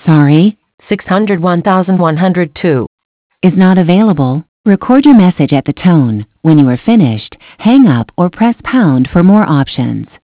Sorry, 601,102 is not available. Record your message at the tone. When you are finished, hang up or press pound for more options.